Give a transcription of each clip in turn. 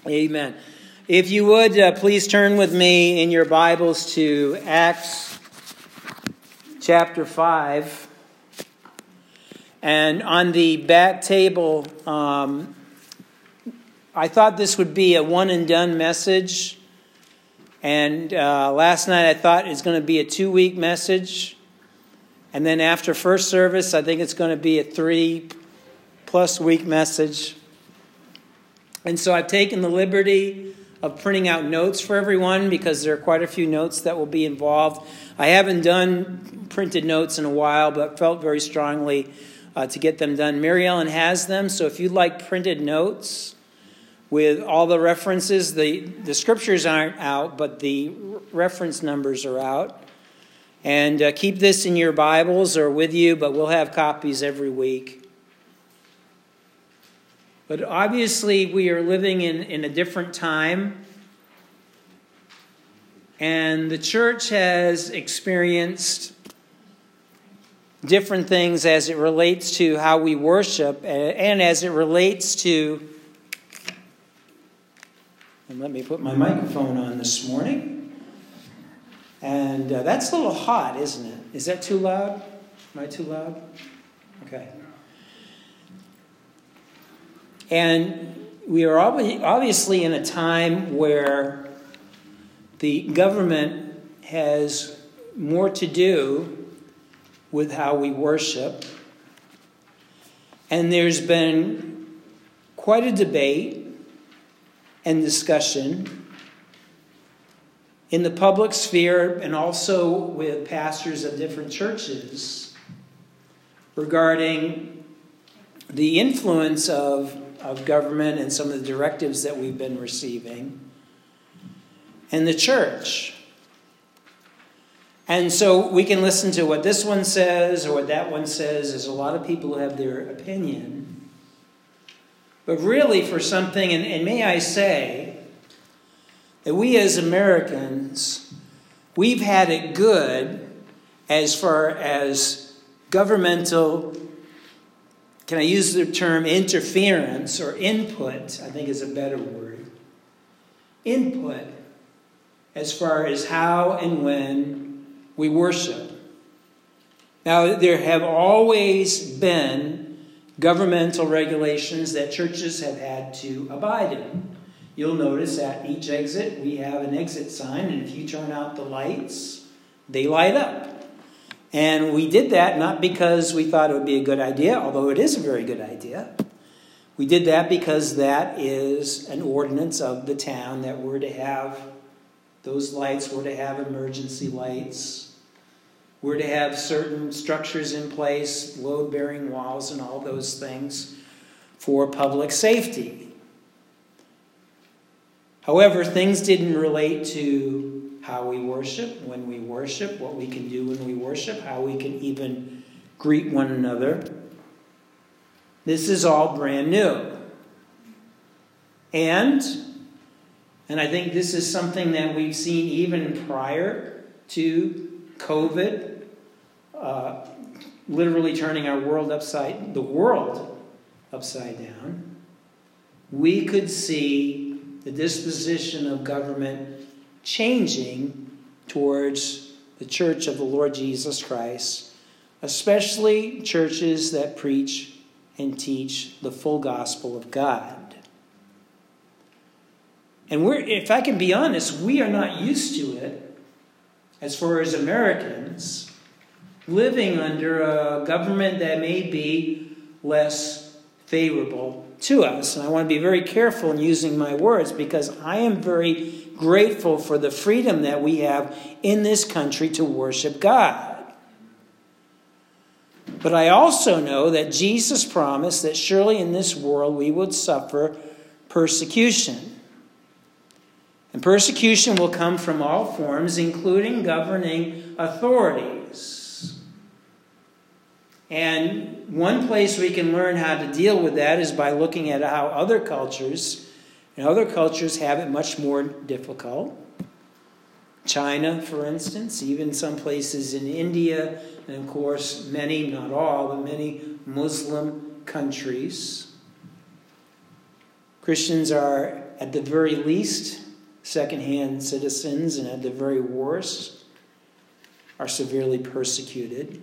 Amen. If you would, please turn with me in your Bibles to Acts chapter 5. And on the back table, I thought this would be a one-and-done message. And last night I thought it's going to be a 2-week message. And then after first service, I think it's going to be a 3+ week message. And so I've taken the liberty of printing out notes for everyone because there are quite a few notes that will be involved. I haven't done printed notes in a while, but felt very strongly to get them done. Mary Ellen has them, so if you'd like printed notes with all the references, the scriptures aren't out, but the reference numbers are out. And keep this in your Bibles or with you, but we'll have copies every week. But obviously we are living in a different time. And the church has experienced different things as it relates to how we worship and as it relates to... And let me put my microphone on this morning. And that's a little hot, isn't it? Is that too loud? Am I too loud? Okay. And we are obviously in a time where the government has more to do with how we worship. And there's been quite a debate and discussion in the public sphere and also with pastors of different churches regarding the influence of government and some of the directives that we've been receiving and the church. And so we can listen to what this one says or what that one says. There's a lot of people who have their opinion. But really for something, and may I say, that we as Americans, we've had it good as far as governmental, can I use the term interference or input, I think is a better word. Input as far as how and when we worship. Now, there have always been governmental regulations that churches have had to abide in. You'll notice at each exit we have an exit sign, and if you turn out the lights, they light up. And we did that not because we thought it would be a good idea, although it is a very good idea. We did that because that is an ordinance of the town that we're to have those lights, we're to have emergency lights, we're to have certain structures in place, load-bearing walls and all those things for public safety. However, things didn't relate to how we worship, when we worship, what we can do when we worship, how we can even greet one another. This is all brand new. And I think this is something that we've seen even prior to COVID, literally turning the world upside down. We could see the disposition of government changing towards the church of the Lord Jesus Christ, especially churches that preach and teach the full gospel of God. And if I can be honest, we are not used to it as far as Americans living under a government that may be less favorable to us. And I want to be very careful in using my words because I am very grateful for the freedom that we have in this country to worship God. But I also know that Jesus promised that surely in this world we would suffer persecution. And persecution will come from all forms, including governing authorities. And one place we can learn how to deal with that is by looking at how other cultures have it much more difficult. China, for instance, even some places in India, and of course many, not all, but many Muslim countries. Christians are at the very least, second-hand citizens, and at the very worst, are severely persecuted.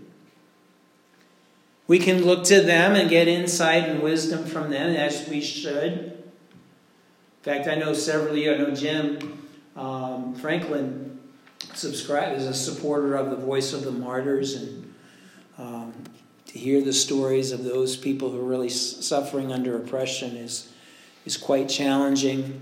We can look to them and get insight and wisdom from them, as we should. In fact, I know several of you, I know Jim Franklin is a supporter of the Voice of the Martyrs, and to hear the stories of those people who are really suffering under oppression is quite challenging.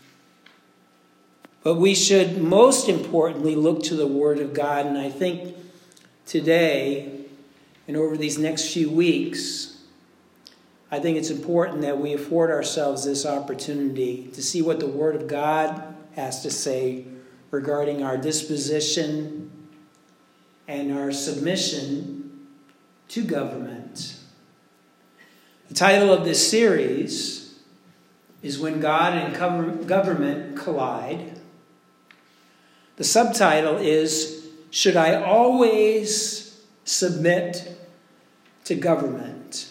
But we should most importantly look to the Word of God, and I think today and over these next few weeks, I think it's important that we afford ourselves this opportunity to see what the Word of God has to say regarding our disposition and our submission to government. The title of this series is When God and Government Collide. The subtitle is, Should I Always Submit to Government?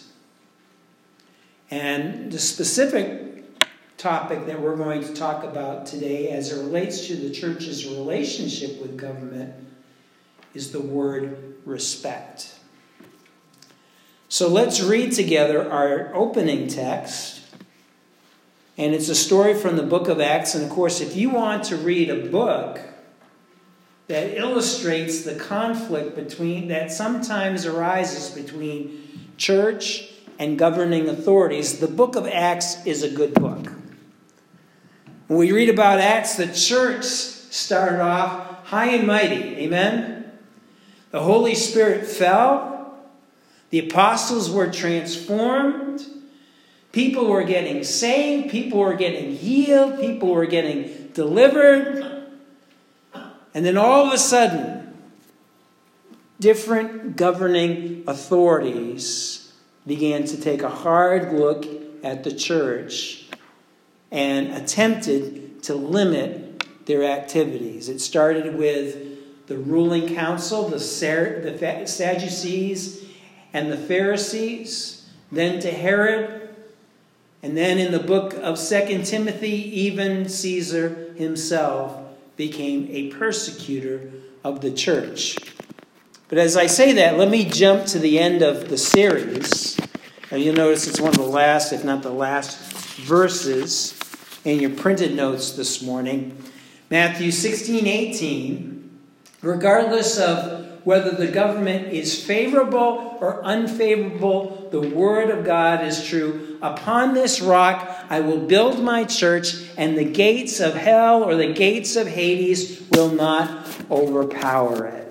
And the specific topic that we're going to talk about today as it relates to the church's relationship with government is the word respect. So let's read together our opening text. And it's a story from the book of Acts. And of course, if you want to read a book that illustrates the conflict that sometimes arises between church and governing authorities, the book of Acts is a good book. When we read about Acts, the church started off high and mighty. Amen? The Holy Spirit fell. The apostles were transformed. People were getting saved. People were getting healed. People were getting delivered. And then all of a sudden, different governing authorities began to take a hard look at the church and attempted to limit their activities. It started with the ruling council, the Sadducees and the Pharisees, then to Herod, and then in the book of 2 Timothy, even Caesar himself became a persecutor of the church. But as I say that, let me jump to the end of the series. Now you'll notice it's one of the last, if not the last, verses in your printed notes this morning. Matthew 16:18. Regardless of whether the government is favorable or unfavorable, the word of God is true. Upon this rock I will build my church, and the gates of hell or the gates of Hades will not overpower it.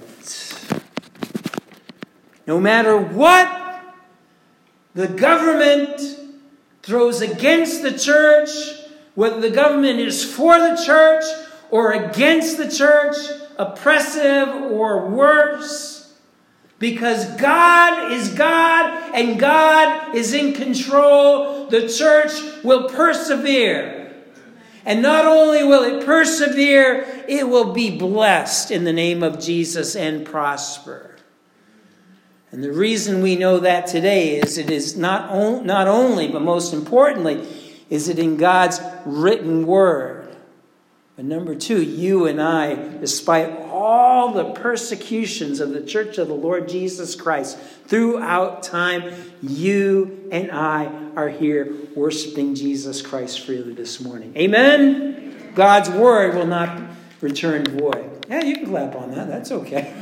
No matter what the government throws against the church, whether the government is for the church or against the church, oppressive or worse, because God is God and God is in control, the church will persevere. And not only will it persevere, it will be blessed in the name of Jesus and prosper. And the reason we know that today is it is not only, but most importantly, is it in God's written word. And number two, you and I, despite all the persecutions of the Church of the Lord Jesus Christ throughout time, you and I are here worshiping Jesus Christ freely this morning. Amen? God's word will not return void. Yeah, you can clap on that. That's okay.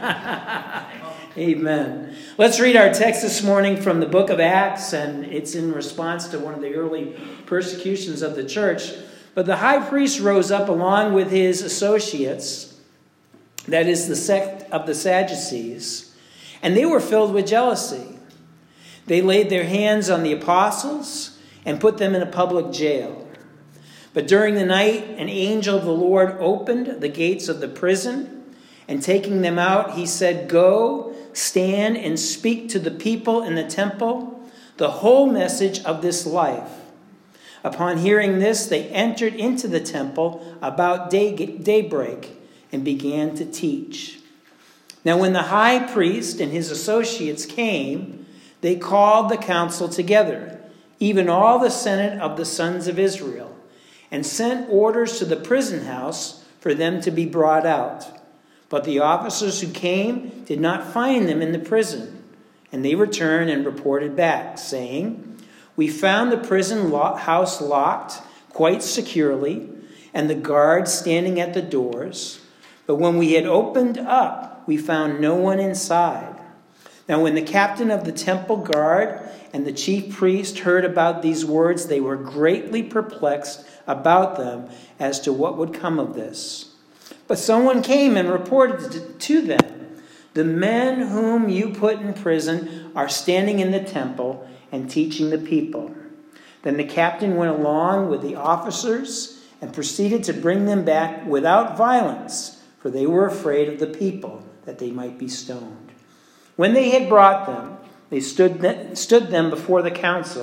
Amen. Let's read our text this morning from the book of Acts, and it's in response to one of the early persecutions of the church. But the high priest rose up along with his associates, that is the sect of the Sadducees, and they were filled with jealousy. They laid their hands on the apostles and put them in a public jail. But during the night, an angel of the Lord opened the gates of the prison, and taking them out, he said, "Go, stand and speak to the people in the temple the whole message of this life." Upon hearing this, they entered into the temple about daybreak and began to teach. Now when the high priest and his associates came, they called the council together, even all the senate of the sons of Israel. and sent orders to the prison house for them to be brought out. But the officers who came did not find them in the prison, and they returned and reported back, saying, "We found the prison house locked quite securely, and the guards standing at the doors. But when we had opened up, we found no one inside." Now when the captain of the temple guard and the chief priest heard about these words, they were greatly perplexed about them as to what would come of this. But someone came and reported to them, "The men whom you put in prison are standing in the temple and teaching the people." Then the captain went along with the officers and proceeded to bring them back without violence, for they were afraid of the people, that they might be stoned. When they had brought them, they stood them before the council.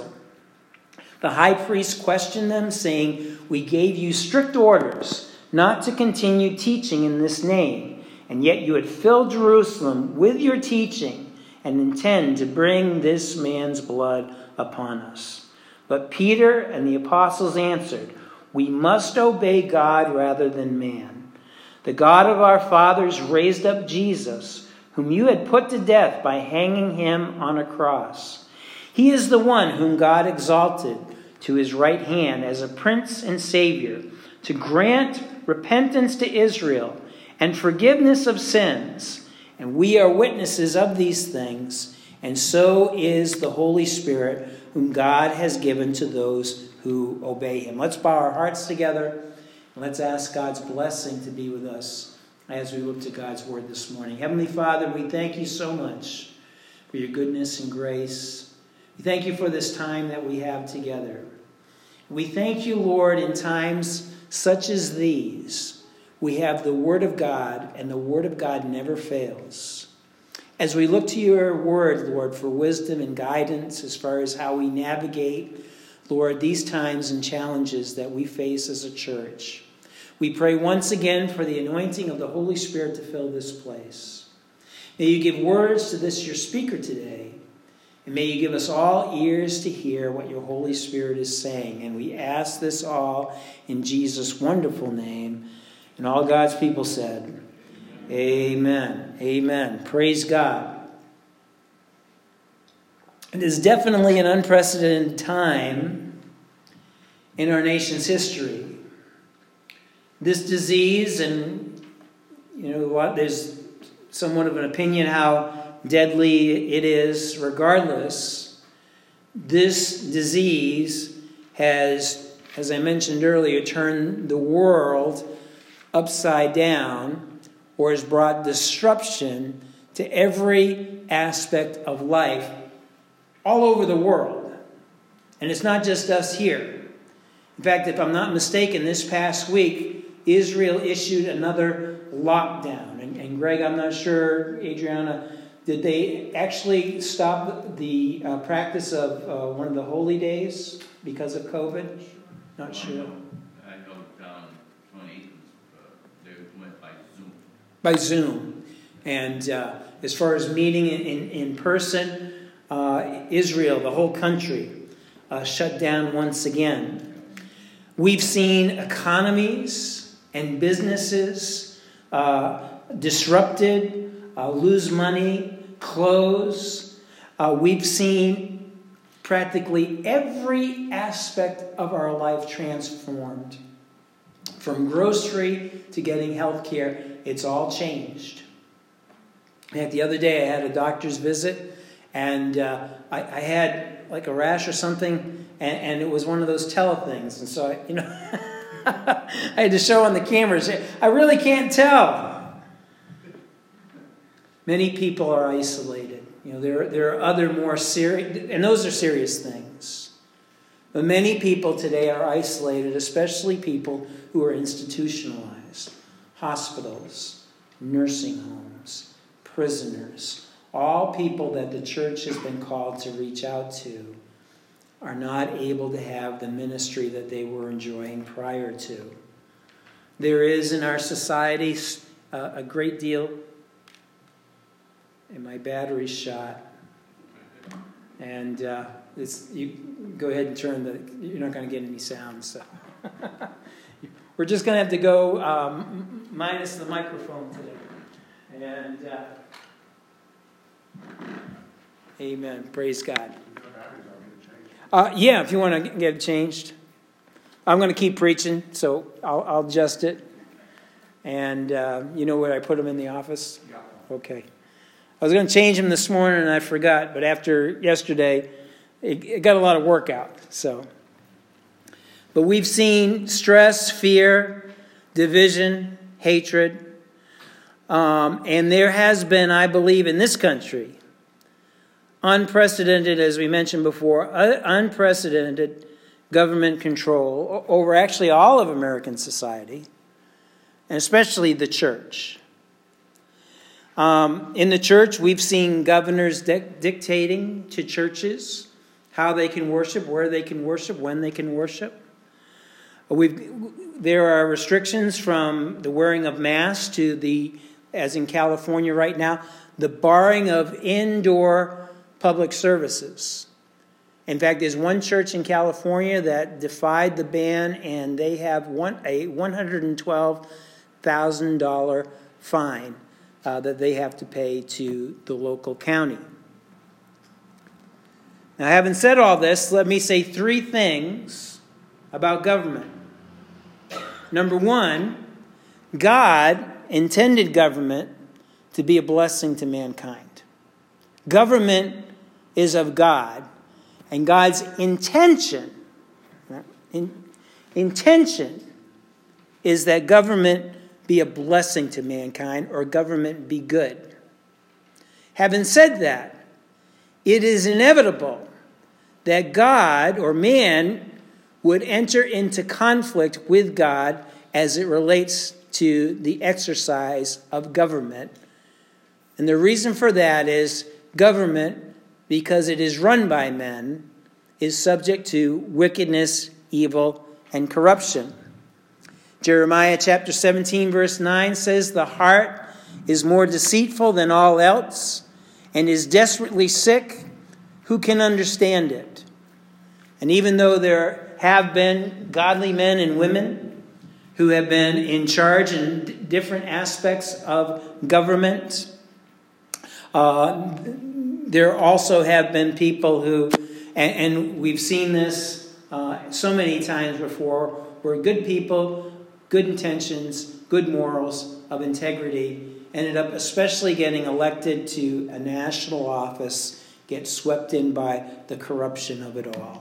The high priest questioned them, saying, "We gave you strict orders not to continue teaching in this name, and yet you had filled Jerusalem with your teaching and intend to bring this man's blood upon us." But Peter and the apostles answered, "We must obey God rather than man. The God of our fathers raised up Jesus, whom you had put to death by hanging him on a cross. He is the one whom God exalted to his right hand as a prince and savior, to grant repentance to Israel and forgiveness of sins. And we are witnesses of these things, and so is the Holy Spirit, whom God has given to those who obey him." Let's bow our hearts together, and let's ask God's blessing to be with us as we look to God's word this morning. Heavenly Father, we thank you so much for your goodness and grace. We thank you for this time that we have together. We thank you, Lord, in times such as these, we have the Word of God, and the Word of God never fails. As we look to your word, Lord, for wisdom and guidance as far as how we navigate, Lord, these times and challenges that we face as a church, we pray once again for the anointing of the Holy Spirit to fill this place. May you give words to this, your speaker today, and may you give us all ears to hear what your Holy Spirit is saying. And we ask this all in Jesus' wonderful name. And all God's people said, Amen. Amen. Praise God. It is definitely an unprecedented time in our nation's history. This disease, and you know what, there's somewhat of an opinion how deadly it is. Regardless, this disease has, as I mentioned earlier, turned the world upside down, or has brought disruption to every aspect of life all over the world. And it's not just us here. In fact, if I'm not mistaken, this past week, Israel issued another lockdown. And Greg, I'm not sure, Adriana, did they actually stop the practice of one of the holy days because of COVID? Not sure. I know down 20, they went by Zoom. By Zoom. And as far as meeting in person, Israel, the whole country, shut down once again. We've seen economies and businesses disrupted, lose money, close. We've seen practically every aspect of our life transformed. From grocery to getting health care, it's all changed. And the other day I had a doctor's visit, and I had like a rash or something, and it was one of those things. And so, I had to show on the cameras. I really can't tell. Many people are isolated. There are other more serious, and those are serious things. But many people today are isolated, especially people who are institutionalized. Hospitals, nursing homes, prisoners, all people that the church has been called to reach out to are not able to have the ministry that they were enjoying prior to. There is in our society a great deal, and my battery's shot, and you go ahead and turn you're not going to get any sound. So. We're just going to have to go minus the microphone today. And amen. Praise God. Yeah, if you want to get it changed. I'm going to keep preaching, so I'll adjust it. And you know where I put them in the office? Yeah. Okay. I was going to change them this morning, and I forgot. But after yesterday, it got a lot of work out. But we've seen stress, fear, division, hatred. And there has been, I believe, in this country, unprecedented, as we mentioned before, unprecedented government control over actually all of American society, and especially the church. In the church, we've seen governors dictating to churches how they can worship, where they can worship, when they can worship. There are restrictions from the wearing of masks to as in California right now, the barring of indoor public services. In fact, there's one church in California that defied the ban, and they have a $112,000 fine that they have to pay to the local county. Now, having said all this, let me say three things about government. Number one, God intended government to be a blessing to mankind. Government is of God, and God's intention is that government be a blessing to mankind, or government be good. Having said that, it is inevitable that God or man would enter into conflict with God as it relates to the exercise of government. And the reason for that is government, because it is run by men, is subject to wickedness, evil, and corruption. Jeremiah chapter 17, verse 9 says, "The heart is more deceitful than all else and is desperately sick. Who can understand it?" And even though there have been godly men and women who have been in charge in different aspects of government, there also have been people who, and we've seen this so many times before, where good people, good intentions, good morals of integrity ended up especially getting elected to a national office, get swept in by the corruption of it all.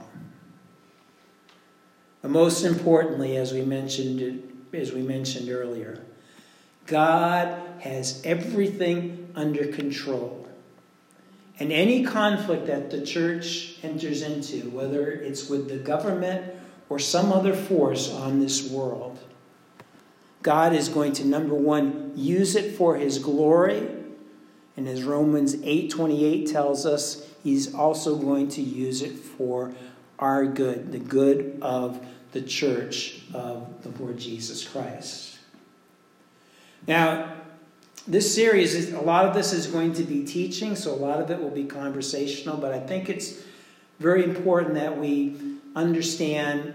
But most importantly, as we mentioned earlier, God has everything under control. And any conflict that the church enters into, whether it's with the government or some other force on this world, God is going to, number one, use it for his glory. And as Romans 8:28 tells us, he's also going to use it for our good, the good of the church of the Lord Jesus Christ. Now, this series, a lot of this is going to be teaching, so a lot of it will be conversational, but I think it's very important that we understand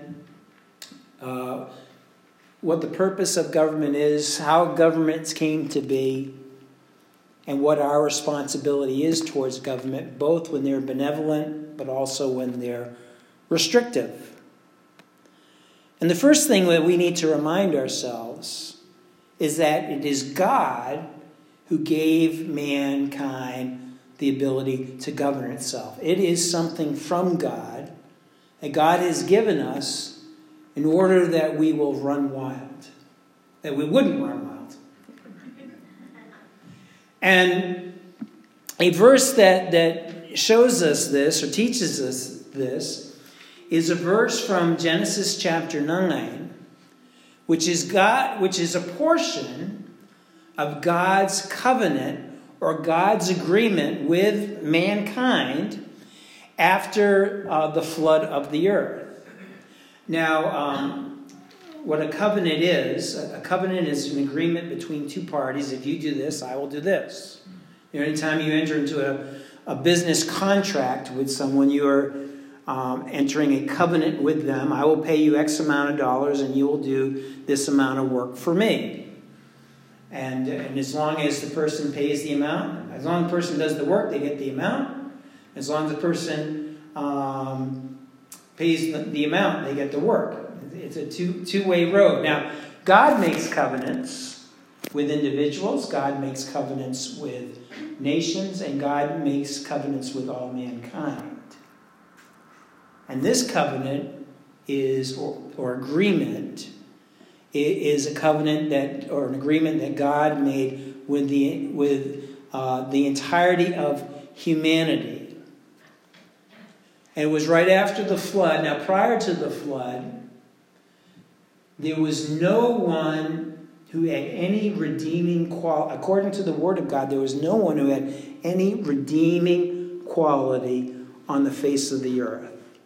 what the purpose of government is, how governments came to be, and what our responsibility is towards government, both when they're benevolent, but also when they're restrictive. And the first thing that we need to remind ourselves is that it is God who gave mankind the ability to govern itself. It is something from God that God has given us in order that we will run wild, that we wouldn't run wild. And a verse that shows us this, or teaches us this, is a verse from Genesis chapter 9, which is a portion of God's covenant or God's agreement with mankind after the flood of the earth. Now, what a covenant is an agreement between two parties. If you do this, I will do this. Anytime you enter into a business contract with someone, you are entering a covenant with them. I will pay you X amount of dollars and you will do this amount of work for me. And as long as the person pays the amount, as long as the person does the work, they get the amount. As long as the person pays the amount, they get the work. It's a two-way road. Now, God makes covenants with individuals. God makes covenants with nations. And God makes covenants with all mankind. And this covenant is, or agreement, is a covenant that, or an agreement that God made with the entirety of humanity. And it was right after the flood. Now, prior to the flood, there was no one who had any redeeming quality. According to the Word of God, there was no one who had any redeeming quality on the face of the earth.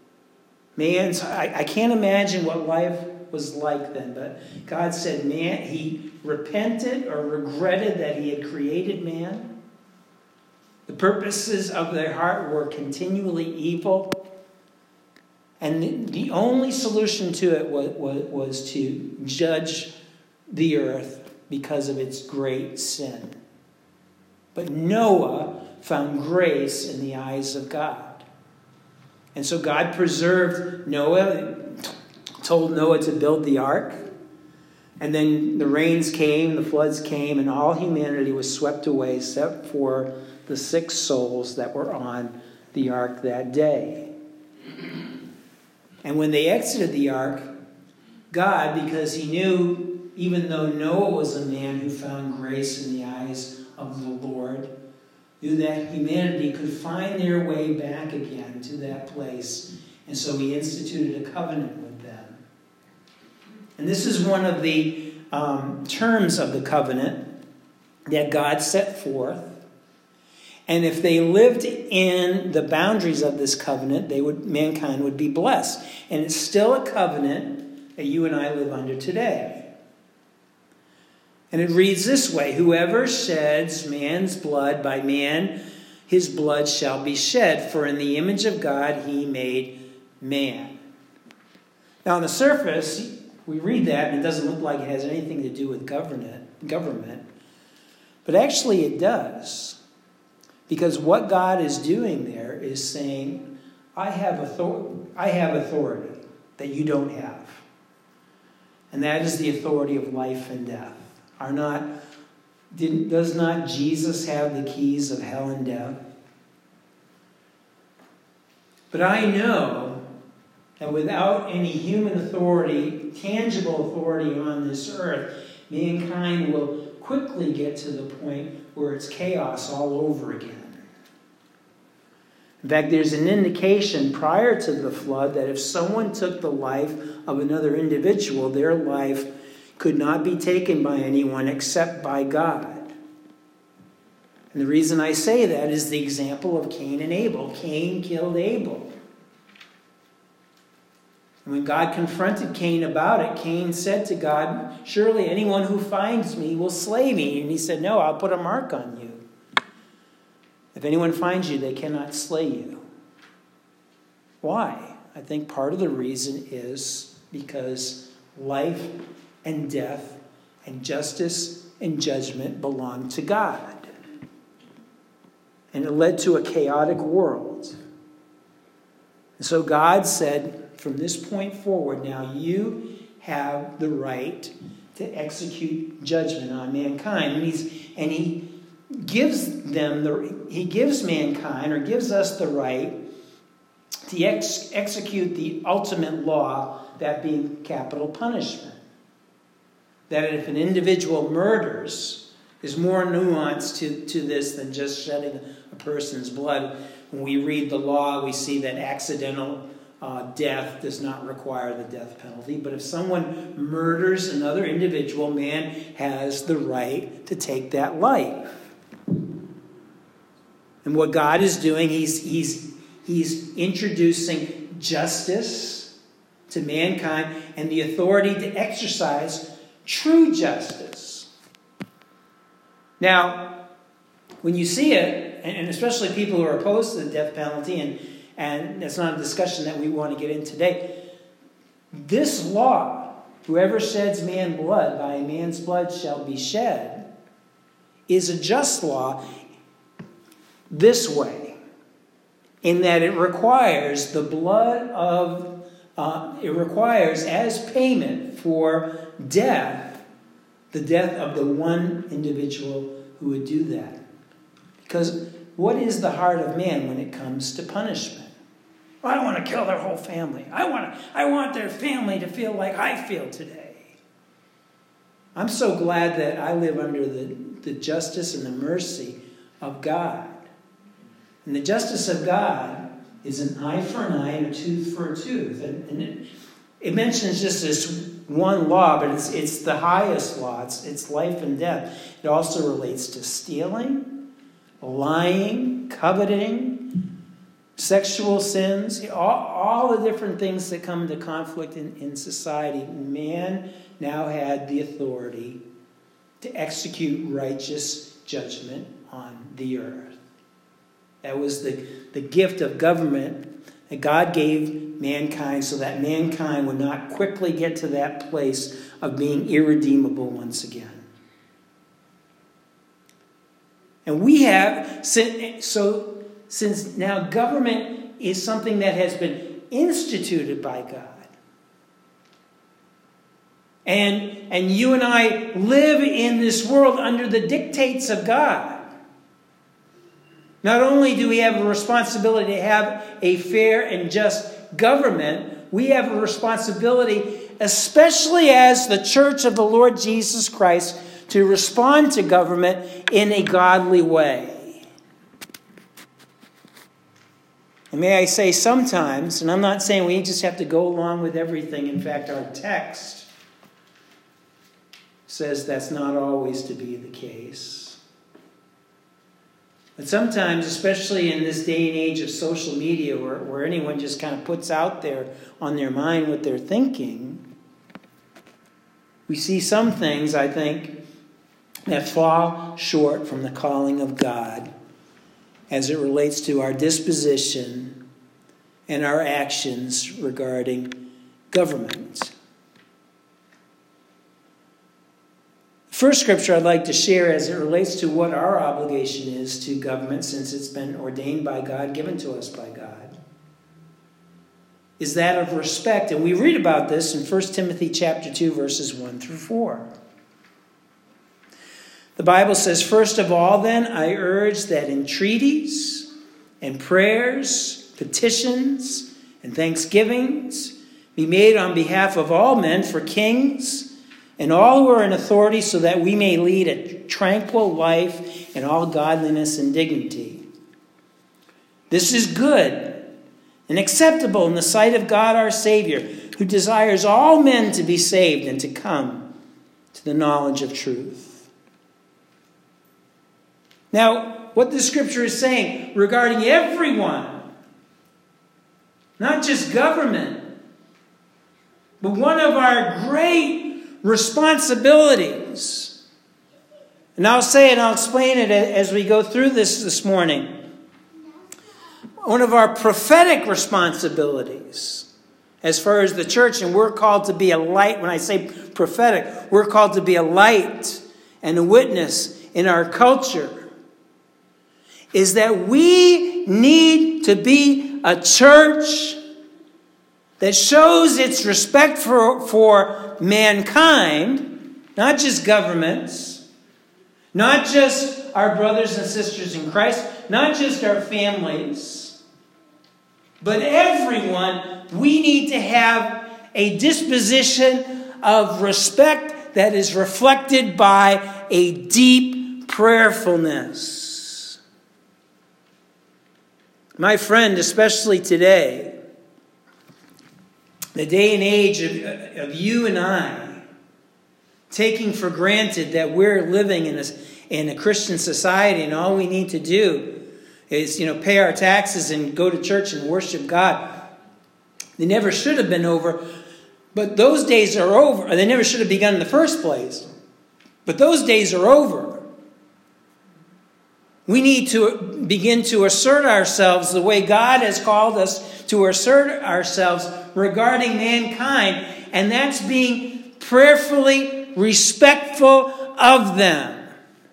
I can't imagine what life was like then, but God said man, he repented or regretted that he had created man. The purposes of their heart were continually evil. And the only solution to it was to judge the earth because of its great sin. But Noah found grace in the eyes of God. And so God preserved Noah, told Noah to build the ark. And then the rains came, the floods came, and all humanity was swept away except for the 6 souls that were on the ark that day. And when they exited the ark, God, because he knew, even though Noah was a man who found grace in the eyes of the Lord, knew that humanity could find their way back again to that place. And so he instituted a covenant with them. And this is one of the terms of the covenant that God set forth. And if they lived in the boundaries of this covenant, mankind would be blessed. And it's still a covenant that you and I live under today. And it reads this way: whoever sheds man's blood, by man his blood shall be shed, for in the image of God he made man. Now on the surface, we read that and it doesn't look like it has anything to do with government. But actually it does. Because what God is doing there is saying, I have authority that you don't have. And that is the authority of life and death. Does not Jesus have the keys of hell and death? But I know that without any human authority, tangible authority on this earth, mankind will quickly get to the point where it's chaos all over again. In fact, there's an indication prior to the flood that if someone took the life of another individual, their life could not be taken by anyone except by God. And the reason I say that is the example of Cain and Abel. Cain killed Abel. And when God confronted Cain about it, Cain said to God, surely anyone who finds me will slay me. And he said, no, I'll put a mark on you. If anyone finds you, they cannot slay you. Why? I think part of the reason is because life and death and justice and judgment belong to God. And it led to a chaotic world. And so God said, from this point forward, now you have the right to execute judgment on mankind. And he gives mankind, or gives us the right to execute the ultimate law, that being capital punishment. That if an individual murders, there's more nuance to this than just shedding a person's blood. When we read the law, we see that accidental death does not require the death penalty. But if someone murders another individual, man has the right to take that life. And what God is doing, he's introducing justice to mankind and the authority to exercise true justice. Now, when you see it, and especially people who are opposed to the death penalty, and it's not a discussion that we want to get in today. This law, whoever sheds man's blood, by a man's blood shall be shed, is a just law this way, in that it requires the blood of, it requires as payment for death, the death of the one individual who would do that. Because what is the heart of man when it comes to punishment? Well, I want to kill their whole family. I want their family to feel like I feel today. I'm so glad that I live under the justice and the mercy of God. And the justice of God is an eye for an eye and a tooth for a tooth. And it mentions just this one law, but it's the highest law. It's life and death. It also relates to stealing, lying, coveting, sexual sins, all the different things that come into conflict in society. Man now had the authority to execute righteous judgment on the earth. That was the gift of government that God gave mankind so that mankind would not quickly get to that place of being irredeemable once again. And we have, since now government is something that has been instituted by God, and you and I live in this world under the dictates of God, not only do we have a responsibility to have a fair and just government, we have a responsibility, especially as the Church of the Lord Jesus Christ, to respond to government in a godly way. And may I say sometimes, and I'm not saying we just have to go along with everything. In fact, our text says that's not always to be the case. But sometimes, especially in this day and age of social media where anyone just kind of puts out there on their mind what they're thinking, we see some things, I think, that fall short from the calling of God as it relates to our disposition and our actions regarding government. First scripture I'd like to share as it relates to what our obligation is to government, since it's been ordained by God, given to us by God, is that of respect. And we read about this in 1 Timothy chapter 2, verses 1 through 4. The Bible says, "First of all, then, I urge that entreaties and prayers, petitions and thanksgivings be made on behalf of all men for kings and all who are in authority, so that we may lead a tranquil life in all godliness and dignity. This is good and acceptable in the sight of God our Savior, who desires all men to be saved and to come to the knowledge of truth." Now, what the scripture is saying regarding everyone, not just government, but one of our great responsibilities, and I'll say it, I'll explain it as we go through this morning. One of our prophetic responsibilities as far as the church, and we're called to be a light. When I say prophetic, we're called to be a light and a witness in our culture, is that we need to be a church that shows its respect for mankind, not just governments, not just our brothers and sisters in Christ, not just our families, but everyone. We need to have a disposition of respect that is reflected by a deep prayerfulness. My friend, especially today, the day and age of you and I taking for granted that we're living in a Christian society and all we need to do is, pay our taxes and go to church and worship God. They never should have been over, but those days are over. They never should have begun in the first place, but those days are over. We need to begin to assert ourselves the way God has called us to assert ourselves regarding mankind, and that's being prayerfully respectful of them.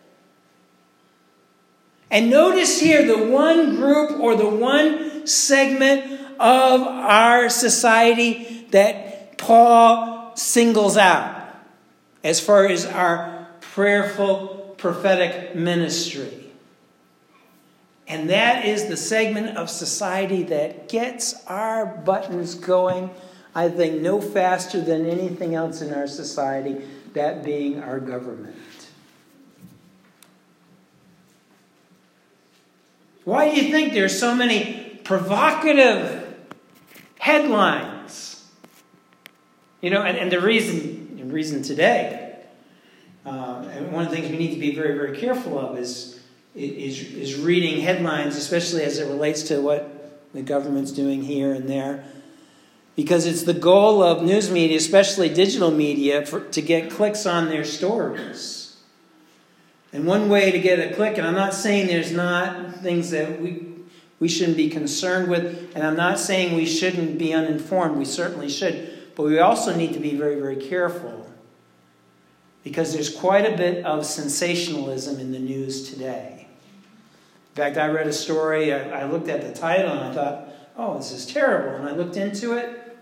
And notice here the one group or the one segment of our society that Paul singles out as far as our prayerful prophetic ministry. And that is the segment of society that gets our buttons going, I think, no faster than anything else in our society, that being our government. Why do you think there's so many provocative headlines? And the reason today, and one of the things we need to be very, very careful of is reading headlines, especially as it relates to what the government's doing here and there. Because it's the goal of news media, especially digital media, to get clicks on their stories. And one way to get a click, and I'm not saying there's not things that we shouldn't be concerned with, and I'm not saying we shouldn't be uninformed. We certainly should. But we also need to be very, very careful, because there's quite a bit of sensationalism in the news today. In fact, I read a story, I looked at the title and I thought, oh, this is terrible. And I looked into it.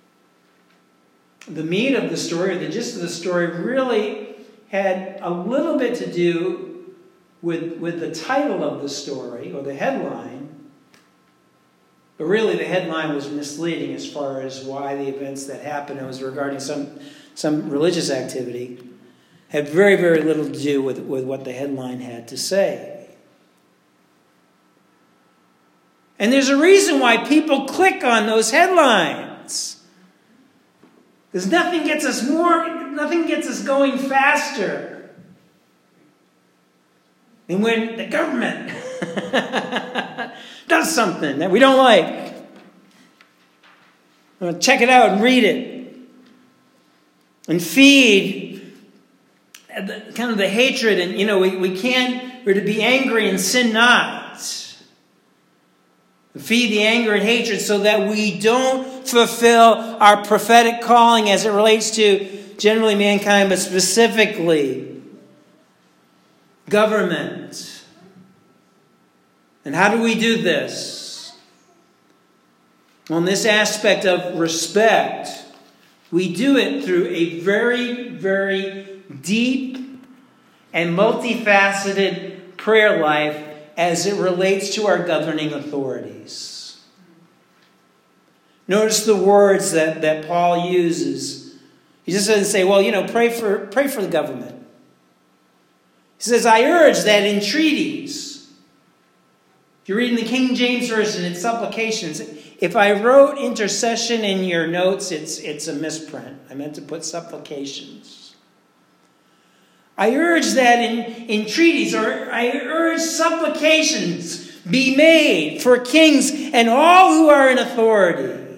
The meat of the story, or the gist of the story, really had a little bit to do with the title of the story, or the headline. But really the headline was misleading as far as why the events that happened, it was regarding some religious activity, had very, very little to do with what the headline had to say. And there's a reason why people click on those headlines. Because nothing gets us going faster than when the government does something that we don't like. Check it out and read it. And feed kind of the hatred. And, we're to be angry and sin not. Feed the anger and hatred so that we don't fulfill our prophetic calling as it relates to generally mankind, but specifically government. And how do we do this? Well, in this aspect of respect, we do it through a very, very deep and multifaceted prayer life as it relates to our governing authorities. Notice the words that Paul uses. He just doesn't say, pray for the government. He says, I urge that entreaties. If you read in the King James Version, it's supplications. If I wrote intercession in your notes, it's a misprint. I meant to put supplications. I urge that entreaties, or I urge supplications be made for kings and all who are in authority.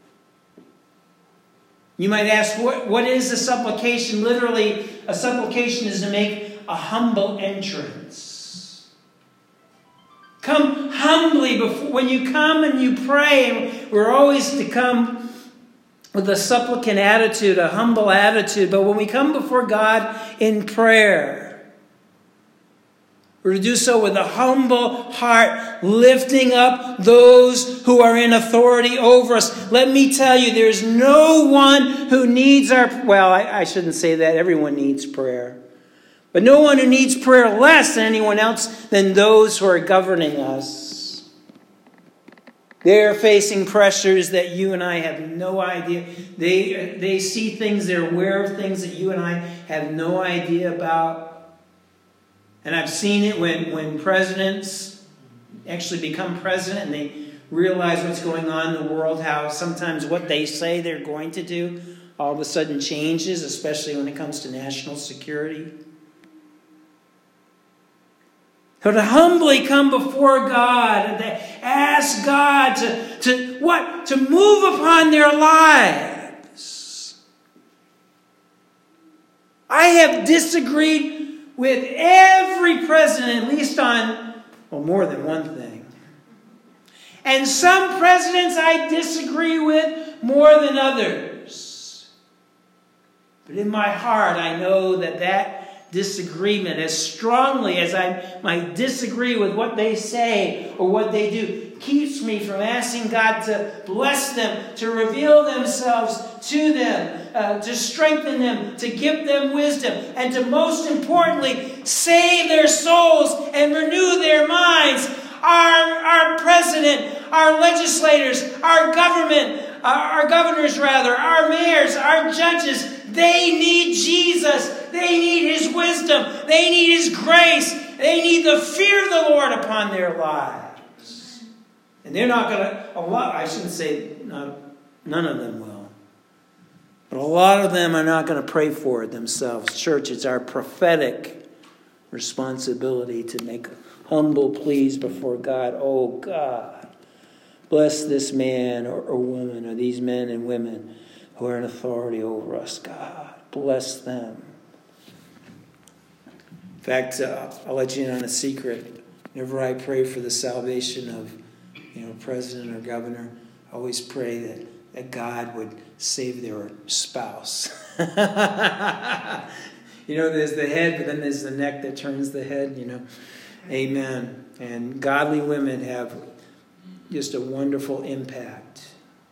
You might ask, what is a supplication? Literally, a supplication is to make a humble entrance. Come humbly before, when you come and you pray, and we're always to come with a supplicant attitude, a humble attitude. But when we come before God in prayer, we're to do so with a humble heart, lifting up those who are in authority over us. Let me tell you, there's no one who needs I shouldn't say that. Everyone needs prayer. But no one who needs prayer less than anyone else than those who are governing us. They're facing pressures that you and I have no idea. They see things, they're aware of things that you and I have no idea about. And I've seen it when presidents actually become president and they realize what's going on in the world, how sometimes what they say they're going to do all of a sudden changes, especially when it comes to national security. So to humbly come before God and to ask God to move upon their lives. I have disagreed with every president, at least on Well, more than one thing. And some presidents I disagree with more than others. But in my heart, I know that disagreement, as strongly as I might disagree with what they say or what they do, keeps me from asking God to bless them, to reveal themselves to them, to strengthen them, to give them wisdom, and to most importantly, save their souls and renew their minds. Our president, our legislators, our governors, our mayors, our judges, they need Jesus. They need His wisdom. They need His grace. They need the fear of the Lord upon their lives. And they're not going to, I shouldn't say none of them will. But a lot of them are not going to pray for it themselves. Church, it's our prophetic responsibility to make humble pleas before God. Oh, God, bless this man or woman, or these men and women who are in authority over us. God, bless them. In fact, I'll let you in on a secret. Whenever I pray for the salvation of president or governor, I always pray that God would save their spouse. There's the head, but then there's the neck that turns the head, Amen. And godly women have just a wonderful impact.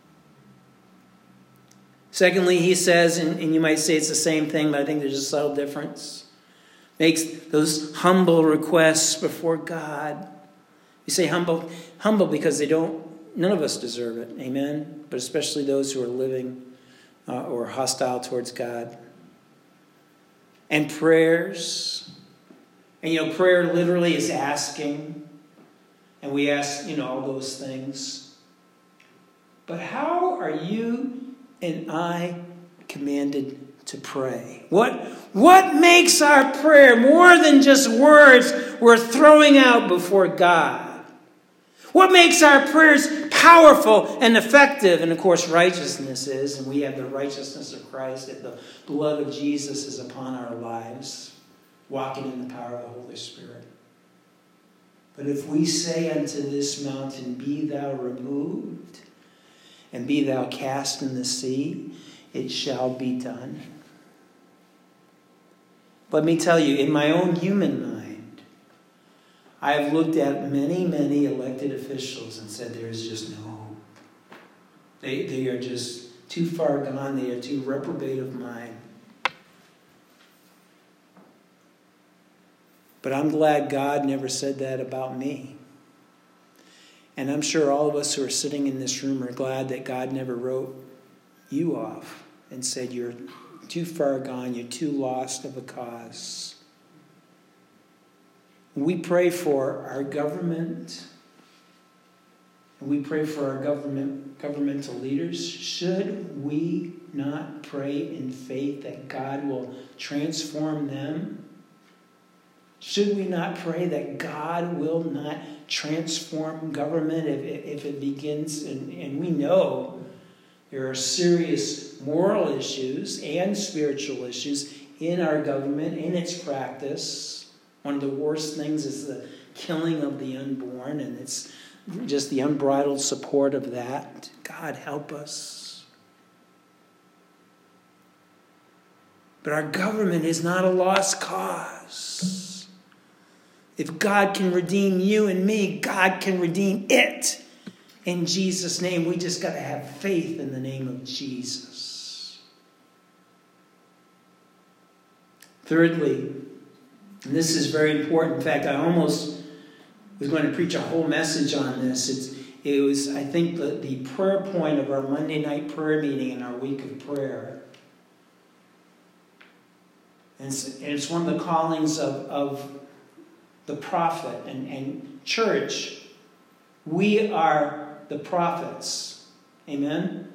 Secondly, he says, and you might say it's the same thing, but I think there's a subtle difference. Makes those humble requests before God. You say humble because none of us deserve it. Amen. But especially those who are living or hostile towards God. And prayers. And prayer literally is asking. And we ask, all those things. But how are you and I commanded to pray? What makes our prayer more than just words we're throwing out before God? What makes our prayers powerful and effective? And of course, righteousness is, and we have the righteousness of Christ, that the blood of Jesus is upon our lives, walking in the power of the Holy Spirit. But if we say unto this mountain, be thou removed, and be thou cast in the sea, it shall be done. Let me tell you, in my own human mind, I have looked at many, many elected officials and said there is just no hope. They are just too far gone. They are too reprobate of mind. But I'm glad God never said that about me. And I'm sure all of us who are sitting in this room are glad that God never wrote you off and said you're too far gone, you're too lost of a cause. We pray for our government, and we pray for our governmental leaders. Should we not pray in faith that God will transform them? Should we not pray that God will not transform government if it begins? And we know there are serious moral issues and spiritual issues in our government, in its practice. One of the worst things is the killing of the unborn, and it's just the unbridled support of that. God help us. But our government is not a lost cause. If God can redeem you and me, God can redeem it. In Jesus' name, we just got to have faith in the name of Jesus. Thirdly, and this is very important. In fact, I almost was going to preach a whole message on this. It was, I think, the prayer point of our Monday night prayer meeting in our week of prayer. And it's one of the callings of the prophet. And church, we are the prophets. Amen?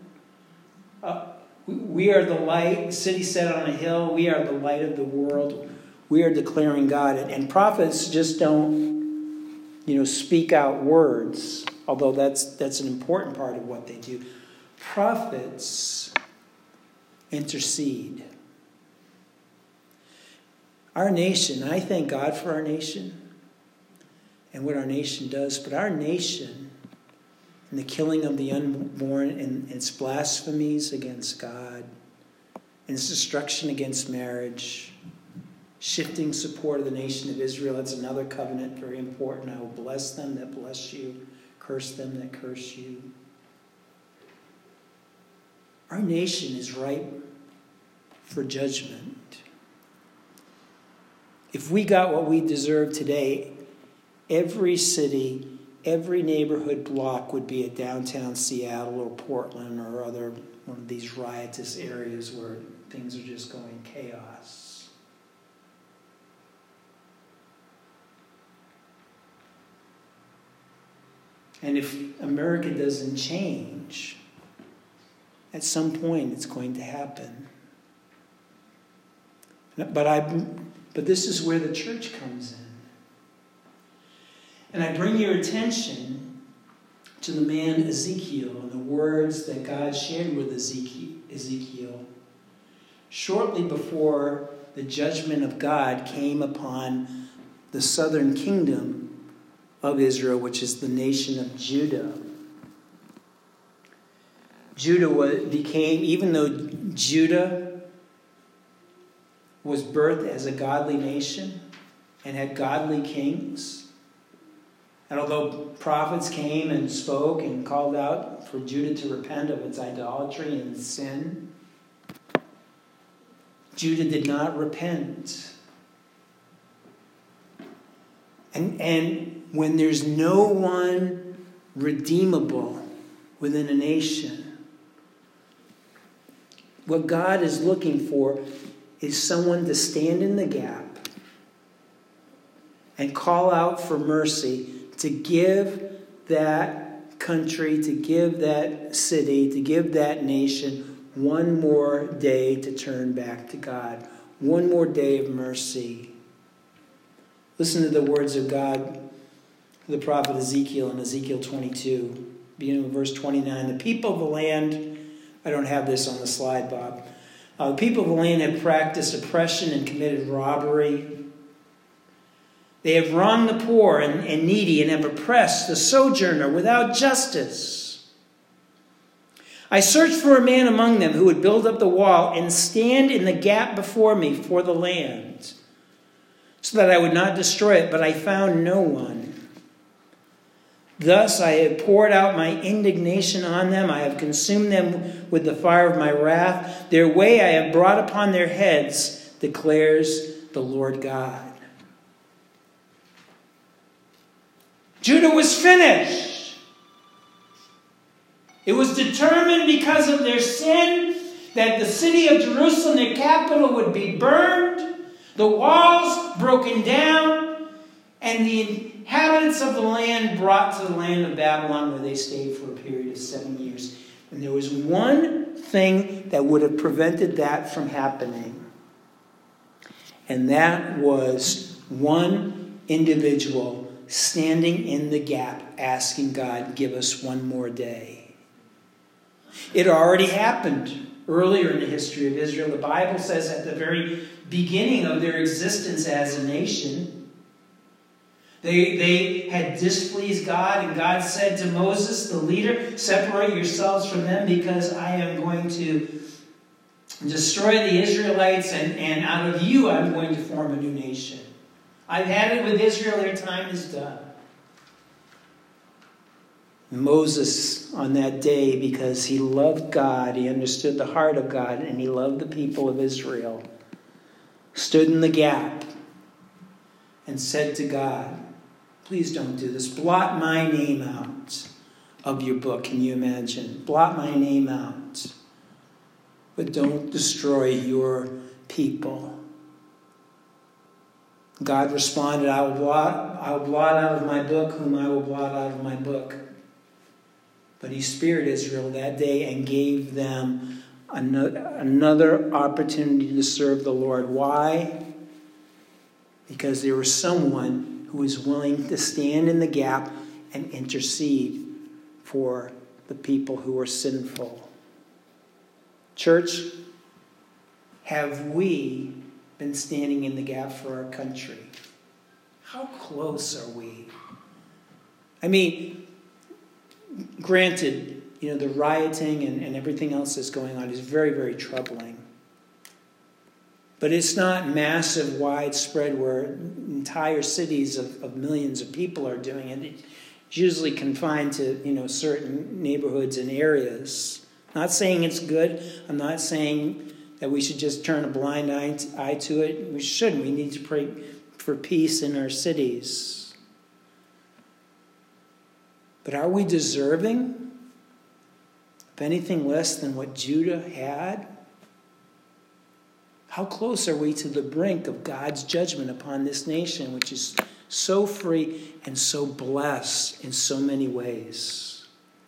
We are the light, the city set on a hill. We are the light of the world. We are declaring God. And prophets just don't, speak out words, although that's an important part of what they do. Prophets intercede. Our nation, I thank God for our nation. and what our nation does, but our nation and the killing of the unborn and its blasphemies against God and its destruction against marriage, shifting support of the nation of Israel. That's another covenant, very important. I will bless them that bless you, curse them that curse you. Our nation is ripe for judgment. If we got what we deserve today, every city, every neighborhood block would be a downtown Seattle or Portland or other one of these riotous areas where things are just going chaos. And if America doesn't change, at some point it's going to happen. But this is where the church comes in. And I bring your attention to the man Ezekiel and the words that God shared with Ezekiel shortly before the judgment of God came upon the southern kingdom of Israel, which is the nation of Judah. Even though Judah was birthed as a godly nation and had godly kings, and although prophets came and spoke and called out for Judah to repent of its idolatry and sin, Judah did not repent. And when there's no one redeemable within a nation, what God is looking for is someone to stand in the gap and call out for mercy, to give that country, to give that city, to give that nation one more day to turn back to God. One more day of mercy. Listen to the words of God, the prophet Ezekiel in Ezekiel 22, beginning with verse 29. The people of the land, I don't have this on the slide, Bob. The people of the land have practiced oppression and committed robbery. They have wronged the poor and needy and have oppressed the sojourner without justice. I searched for a man among them who would build up the wall and stand in the gap before me for the land, so that I would not destroy it, but I found no one. Thus I have poured out my indignation on them. I have consumed them with the fire of my wrath. Their way I have brought upon their heads, declares the Lord God. Judah was finished. It was determined because of their sin that the city of Jerusalem, their capital, would be burned, the walls broken down, and the inhabitants of the land brought to the land of Babylon, where they stayed for a period of 7 years. And there was one thing that would have prevented that from happening. And that was one individual standing in the gap, asking God, give us one more day. It already happened earlier in the history of Israel. The Bible says at the very beginning of their existence as a nation, they had displeased God, and God said to Moses, the leader, separate yourselves from them, because I am going to destroy the Israelites, and out of you I'm going to form a new nation. I've had it with Israel, their time is done. Moses, on that day, because he loved God, he understood the heart of God, and he loved the people of Israel, stood in the gap and said to God, please don't do this. Blot my name out of your book. Can you imagine? Blot my name out. But don't destroy your people. God responded, I will blot out of my book whom I will blot out of my book. But he spared Israel that day and gave them another opportunity to serve the Lord. Why? Because there was someone who was willing to stand in the gap and intercede for the people who were sinful. Church, have we been standing in the gap for our country? How close are we I mean, granted, the rioting and everything else that's going on is very, very troubling. But it's not massive, widespread, where entire cities of millions of people are doing it. It's usually confined to, certain neighborhoods and areas. I'm not saying it's good. I'm not saying that we should just turn a blind eye to it. We shouldn't. We need to pray for peace in our cities. But are we deserving of anything less than what Judah had? How close are we to the brink of God's judgment upon this nation, which is so free and so blessed in so many ways?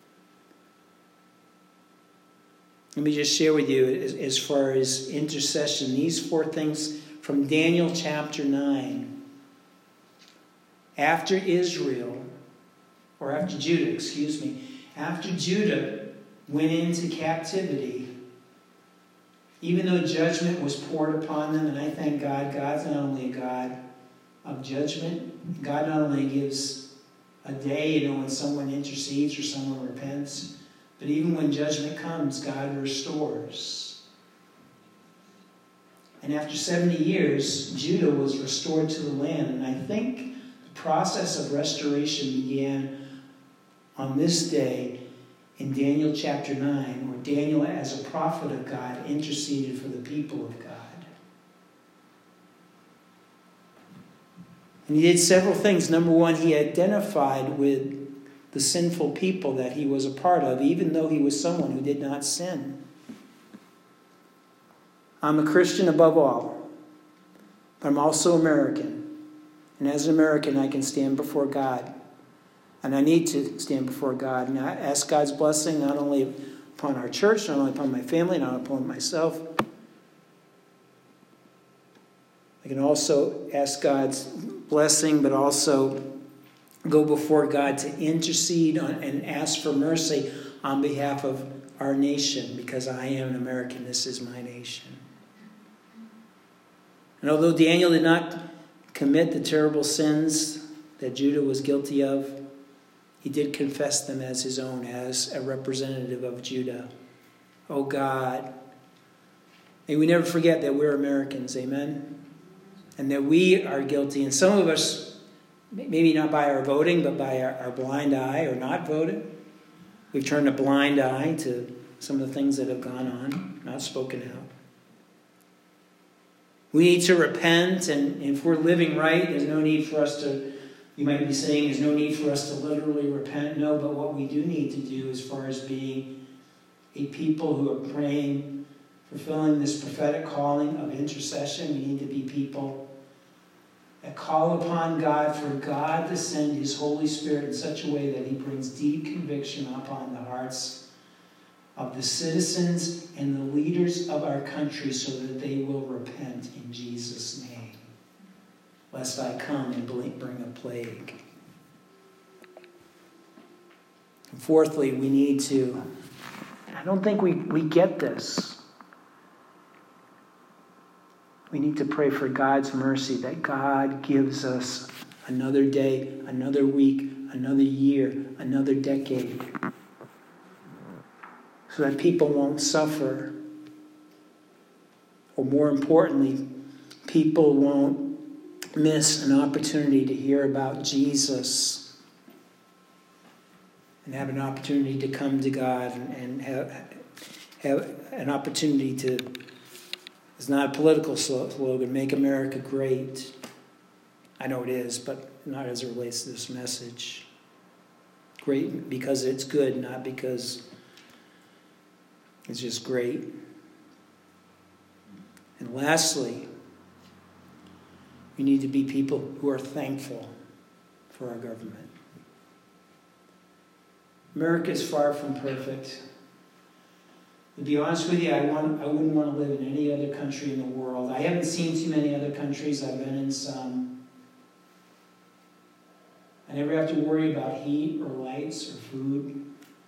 Let me just share with you, as far as intercession, these 4 things from Daniel chapter 9. After Judah went into captivity, even though judgment was poured upon them, and I thank God, God's not only a God of judgment, God not only gives a day, when someone intercedes or someone repents, but even when judgment comes, God restores. And after 70 years, Judah was restored to the land, and I think the process of restoration began on this day in Daniel chapter 9, where Daniel, as a prophet of God, interceded for the people of God. And he did several things. Number one, he identified with the sinful people that he was a part of, even though he was someone who did not sin. I'm a Christian above all, but I'm also American. And as an American, I can stand before God. And I need to stand before God and ask God's blessing not only upon our church, not only upon my family, not only upon myself. I can also ask God's blessing, but also go before God to intercede and ask for mercy on behalf of our nation, because I am an American. This is my nation. And although Daniel did not commit the terrible sins that Judah was guilty of, he did confess them as his own, as a representative of Judah. Oh God, may we never forget that we're Americans, amen? And that we are guilty. And some of us, maybe not by our voting, but by our blind eye or not voting, we've turned a blind eye to some of the things that have gone on, not spoken out. We need to repent, and if we're living right, there's no need for us to, you might be saying there's no need for us to literally repent. No, but what we do need to do as far as being a people who are praying, fulfilling this prophetic calling of intercession, we need to be people that call upon God for God to send His Holy Spirit in such a way that He brings deep conviction upon the hearts of the citizens and the leaders of our country so that they will repent in Jesus' name. Lest I come and bring a plague. And fourthly, we need to, I don't think we get this. We need to pray for God's mercy, that God gives us another day, another week, another year, another decade, so that people won't suffer. Or more importantly, people won't miss an opportunity to hear about Jesus and have an opportunity to come to God and have an opportunity to, it's not a political slogan, make America great. I know it is, but not as it relates to this message. Great because it's good, not because it's just great. And lastly, we need to be people who are thankful for our government. America is far from perfect. To be honest with you, I wouldn't want to live in any other country in the world. I haven't seen too many other countries. I've been in some. I never have to worry about heat or lights or food.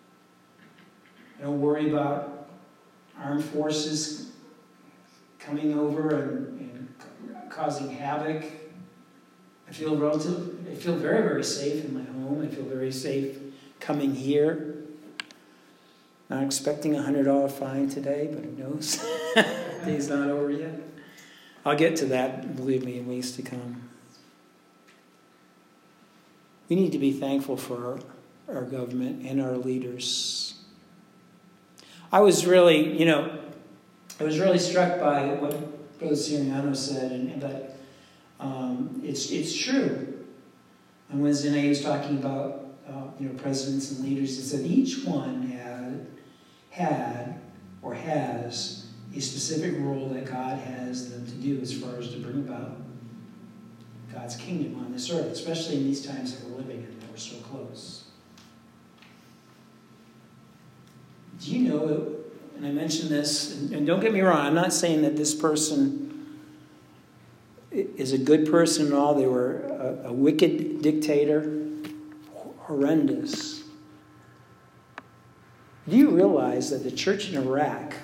I don't worry about armed forces coming over and causing havoc. I I feel very, very safe in my home. I feel very safe coming here. Not expecting a $100 fine today, but who knows? Day's not over yet. I'll get to that, believe me, in weeks to come. We need to be thankful for our government and our leaders. I was really struck by what Brother Siriano said, but it's true. On Wednesday night, he was talking about presidents and leaders. He said each one had or has a specific role that God has them to do as far as to bring about God's kingdom on this earth, especially in these times that we're living in, that we're so close. Do you know, and I mentioned this, and don't get me wrong, I'm not saying that this person is a good person and all. They were a wicked dictator, horrendous. Do you realize that the church in Iraq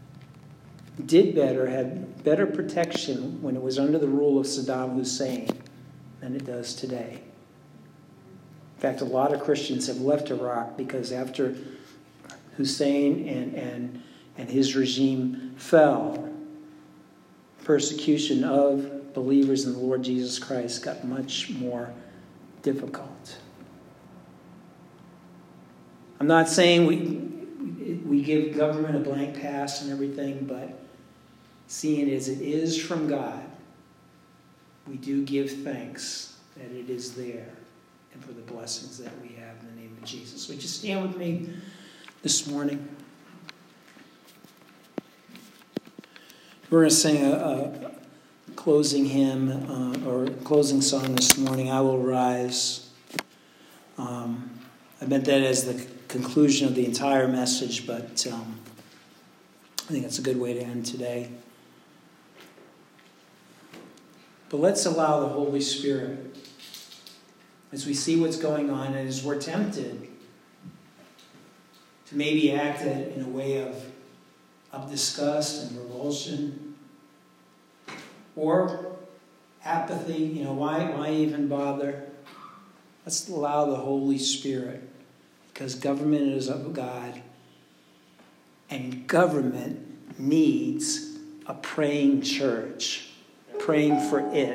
had better protection when it was under the rule of Saddam Hussein than it does today? In fact, a lot of Christians have left Iraq because after Hussein and his regime fell, persecution of believers in the Lord Jesus Christ got much more difficult. I'm not saying we give government a blank pass and everything, but seeing it as it is from God, we do give thanks that it is there and for the blessings that we have in the name of Jesus. Would you stand with me this morning? We're going to sing a closing hymn or closing song this morning, I Will Rise. I meant that as the conclusion of the entire message, but I think it's a good way to end today. But let's allow the Holy Spirit, as we see what's going on and as we're tempted to maybe act in a way of disgust and revulsion or apathy, why even bother? Let's allow the Holy Spirit, because government is of God, and government needs a praying church, praying for it.